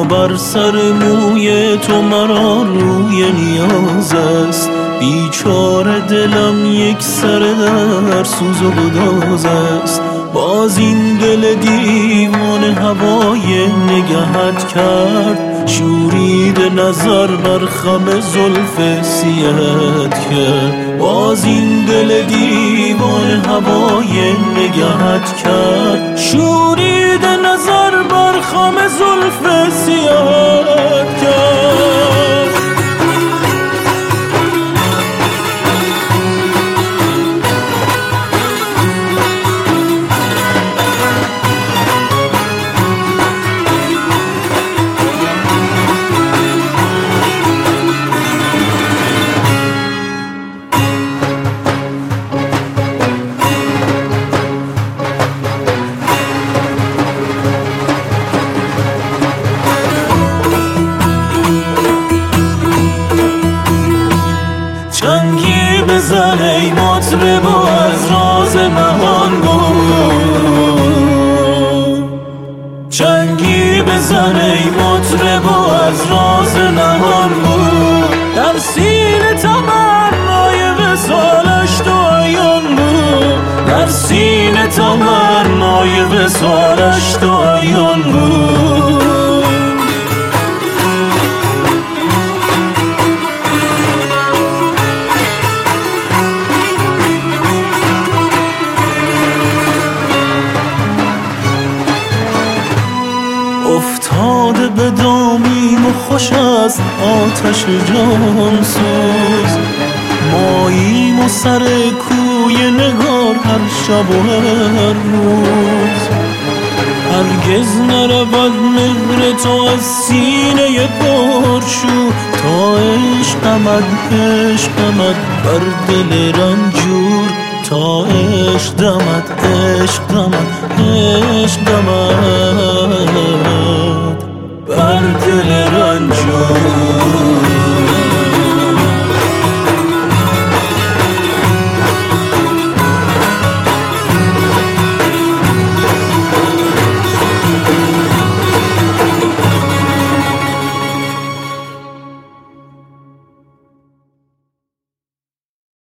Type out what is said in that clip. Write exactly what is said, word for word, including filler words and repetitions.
بر سر موی تو مرا روی نیاز است. بیچاره دلم یک سر در سوز و گداز است. باز این دل دیوانه هوای نگهت کرد، شورید نظر بر خم زلف سیهت کرد. باز این دل دیوانه هوای نگهت کرد، شورید نظر بر خم زلف سیهت کرد. چنگی بزن ای مطرب و از راز نهان گو، چنگی بزن ای مطرب و از راز نهان گو. در سینه تمنای وصالش تو عیان بود، در سینه تمنای وصالش تو عیان بود. افتاده به دامیم و خوش از آتش جان سوز، ماییم و سر کوی نگار هر شب و هر روز. هرگز نرود مهر تو از سینه پرشور، تا عشقمت عشقمت بر دل رنجور، تا عشق دمد عشق دمد عشق دمد بر دل رنجور.